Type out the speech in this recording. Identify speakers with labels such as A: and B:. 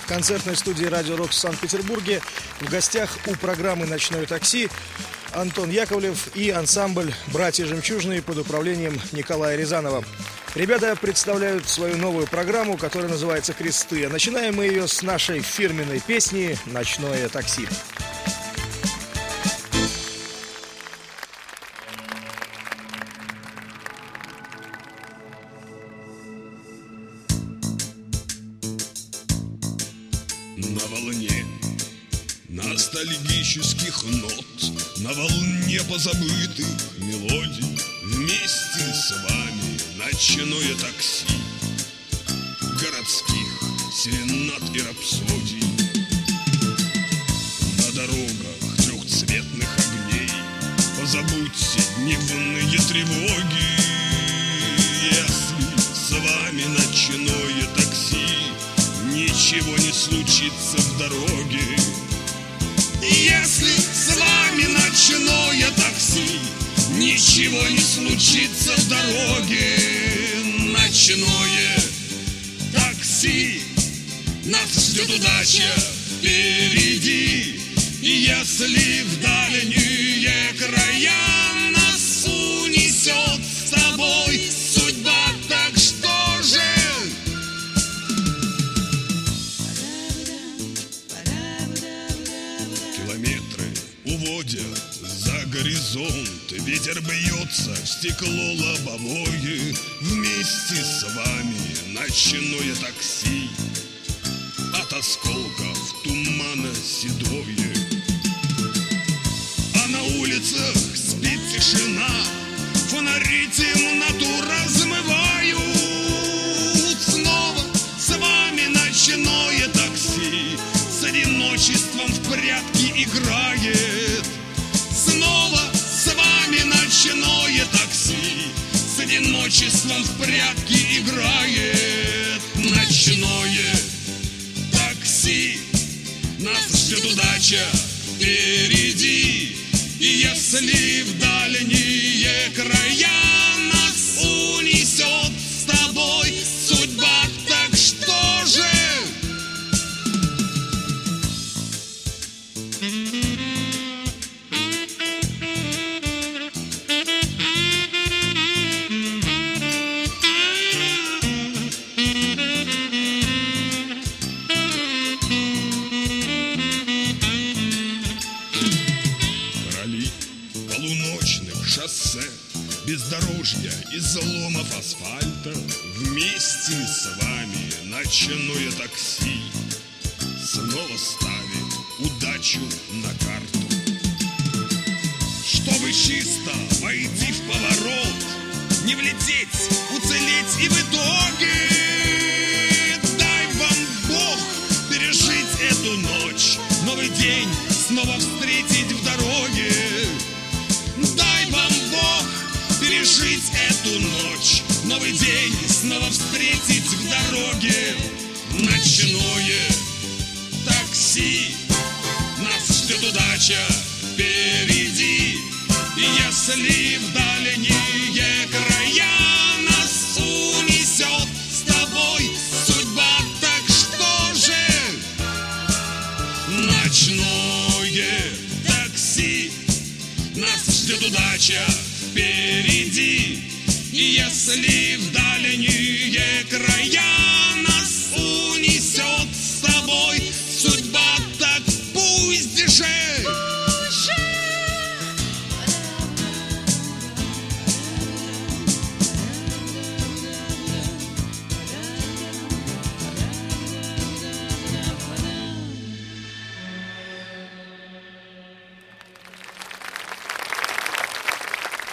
A: в концертной студии «Радио Рокс» в Санкт-Петербурге. В гостях у программы «Ночное такси» Антон Яковлев и ансамбль «Братья Жемчужные» под управлением Николая Рязанова. Ребята представляют свою новую программу, которая называется «Кресты». А начинаем мы ее с нашей фирменной песни «Ночное такси».
B: На волне ностальгических нот, на волне позабытых мелодий, вместе с вами ночное такси городских серенад и рапсодий. На дорогах трехцветных огней позабудьте дневные тревоги. Если с вами ночное такси, ничего не случится в дороге. Если с вами ночное такси, ничего не случится в дороге. Ночное такси, нас ждет удача впереди. Если в дальние края нас унесет с тобой судьба, так что же? Уводят за горизонт, ветер бьется в стекло лобовое. Вместе с вами ночное такси, от осколков тумана седое. А на улицах спит тишина, фонари темноту размывают. Снова с вами ночное такси, с одиночеством в прятки играет. Снова с вами ночное такси, с одиночеством в прятки играет. Ночное такси, нас ждет удача впереди. И если в дальние края нас унесет с тобой судьба, так что же? Бездорожья, изломов асфальта, вместе с вами ночное такси снова ставит удачу на карту. Чтобы чисто войти в поворот, не влететь, уцелеть и в итоге дай вам Бог пережить эту ночь, новый день снова встретить в дороге. Дай вам Бог пережить эту ночь, новый день снова встретить в дороге. Ночное такси, нас ждет удача впереди. И если в дальние края нас унесет с тобой судьба, так что же? Ночное такси, нас ждет удача впереди. И если в дальние